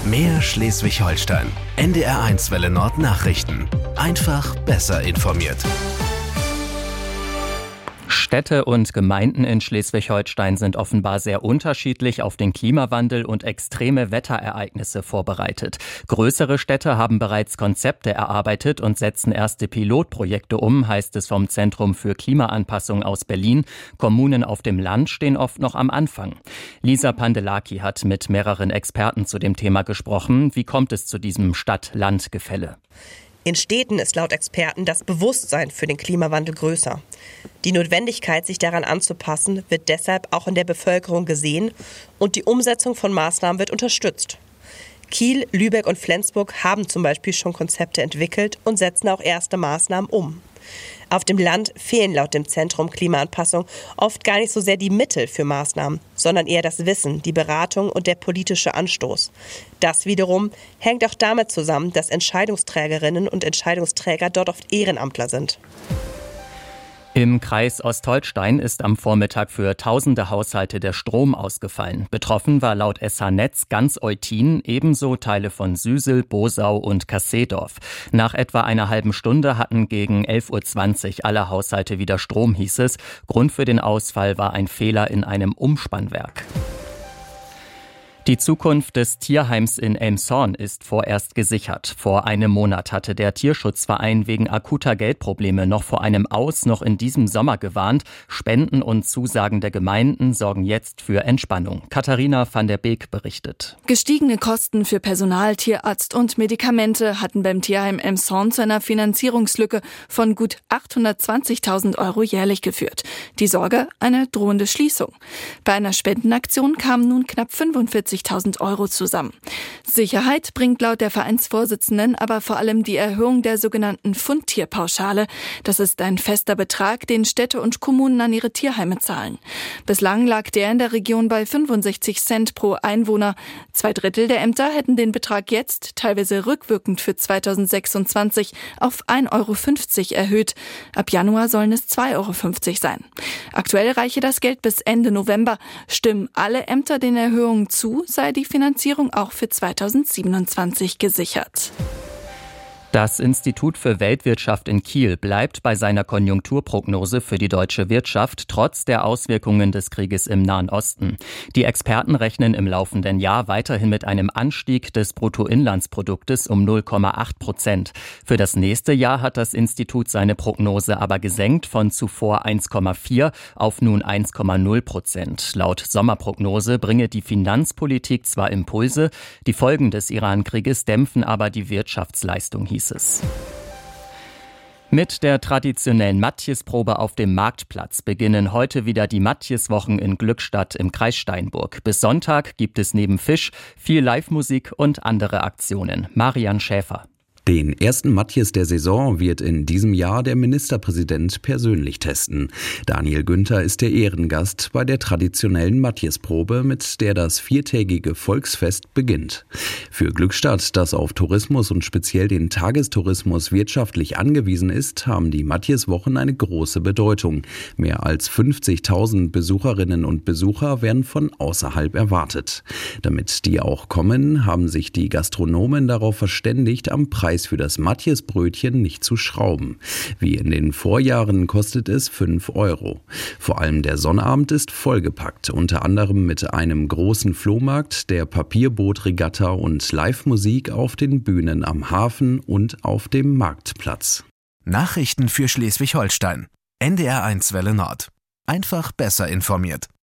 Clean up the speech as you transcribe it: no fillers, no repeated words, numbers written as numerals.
Mehr Schleswig-Holstein. NDR1 Welle Nord Nachrichten. Einfach besser informiert. Städte und Gemeinden in Schleswig-Holstein sind offenbar sehr unterschiedlich auf den Klimawandel und extreme Wetterereignisse vorbereitet. Größere Städte haben bereits Konzepte erarbeitet und setzen erste Pilotprojekte um, heißt es vom Zentrum für Klimaanpassung aus Berlin. Kommunen auf dem Land stehen oft noch am Anfang. Lisa Pandelaki hat mit mehreren Experten zu dem Thema gesprochen. Wie kommt es zu diesem Stadt-Land-Gefälle? In Städten ist laut Experten das Bewusstsein für den Klimawandel größer. Die Notwendigkeit, sich daran anzupassen, wird deshalb auch in der Bevölkerung gesehen und die Umsetzung von Maßnahmen wird unterstützt. Kiel, Lübeck und Flensburg haben zum Beispiel schon Konzepte entwickelt und setzen auch erste Maßnahmen um. Auf dem Land fehlen laut dem Zentrum Klimaanpassung oft gar nicht so sehr die Mittel für Maßnahmen, sondern eher das Wissen, die Beratung und der politische Anstoß. Das wiederum hängt auch damit zusammen, dass Entscheidungsträgerinnen und Entscheidungsträger dort oft Ehrenamtler sind. Im Kreis Ostholstein ist am Vormittag für tausende Haushalte der Strom ausgefallen. Betroffen war laut SH Netz ganz Eutin, ebenso Teile von Süsel, Bosau und Kasseedorf. Nach etwa einer halben Stunde hatten gegen 11:20 Uhr alle Haushalte wieder Strom, hieß es. Grund für den Ausfall war ein Fehler in einem Umspannwerk. Die Zukunft des Tierheims in Elmshorn ist vorerst gesichert. Vor einem Monat hatte der Tierschutzverein wegen akuter Geldprobleme noch vor einem Aus noch in diesem Sommer gewarnt. Spenden und Zusagen der Gemeinden sorgen jetzt für Entspannung. Katharina van der Beek berichtet. Gestiegene Kosten für Personal, Tierarzt und Medikamente hatten beim Tierheim Elmshorn zu einer Finanzierungslücke von gut 820.000 € jährlich geführt. Die Sorge, eine drohende Schließung. Bei einer Spendenaktion kamen nun knapp 45.000 € zusammen. Sicherheit bringt laut der Vereinsvorsitzenden aber vor allem die Erhöhung der sogenannten Fundtierpauschale. Das ist ein fester Betrag, den Städte und Kommunen an ihre Tierheime zahlen. Bislang lag der in der Region bei 65 Cent pro Einwohner. 2/3 der Ämter hätten den Betrag jetzt, teilweise rückwirkend für 2026, auf 1,50 € erhöht. Ab Januar sollen es 2,50 € sein. Aktuell reiche das Geld bis Ende November. Stimmen alle Ämter den Erhöhungen zu, sei die Finanzierung auch für 2027 gesichert. Das Institut für Weltwirtschaft in Kiel bleibt bei seiner Konjunkturprognose für die deutsche Wirtschaft trotz der Auswirkungen des Krieges im Nahen Osten. Die Experten rechnen im laufenden Jahr weiterhin mit einem Anstieg des Bruttoinlandsproduktes um 0,8%. Für das nächste Jahr hat das Institut seine Prognose aber gesenkt von zuvor 1,4 auf nun 1,0%. Laut Sommerprognose bringe die Finanzpolitik zwar Impulse, die Folgen des Iran-Krieges dämpfen aber die Wirtschaftsleistung, hieß es. Mit der traditionellen Matjesprobe auf dem Marktplatz beginnen heute wieder die Matjeswochen in Glückstadt im Kreis Steinburg. Bis Sonntag gibt es neben Fisch viel Live-Musik und andere Aktionen. Marian Schäfer. Den ersten Matjes der Saison wird in diesem Jahr der Ministerpräsident persönlich testen. Daniel Günther ist der Ehrengast bei der traditionellen Matjesprobe, mit der das 4-tägige Volksfest beginnt. Für Glückstadt, das auf Tourismus und speziell den Tagestourismus wirtschaftlich angewiesen ist, haben die Matjeswochen eine große Bedeutung. Mehr als 50.000 Besucherinnen und Besucher werden von außerhalb erwartet. Damit die auch kommen, haben sich die Gastronomen darauf verständigt, am Preis für das Matjesbrötchen nicht zu schrauben. Wie in den Vorjahren kostet es 5 €. Vor allem der Sonnabend ist vollgepackt, unter anderem mit einem großen Flohmarkt, der Papierbootregatta und Live-Musik auf den Bühnen am Hafen und auf dem Marktplatz. Nachrichten für Schleswig-Holstein. NDR1 Welle Nord. Einfach besser informiert.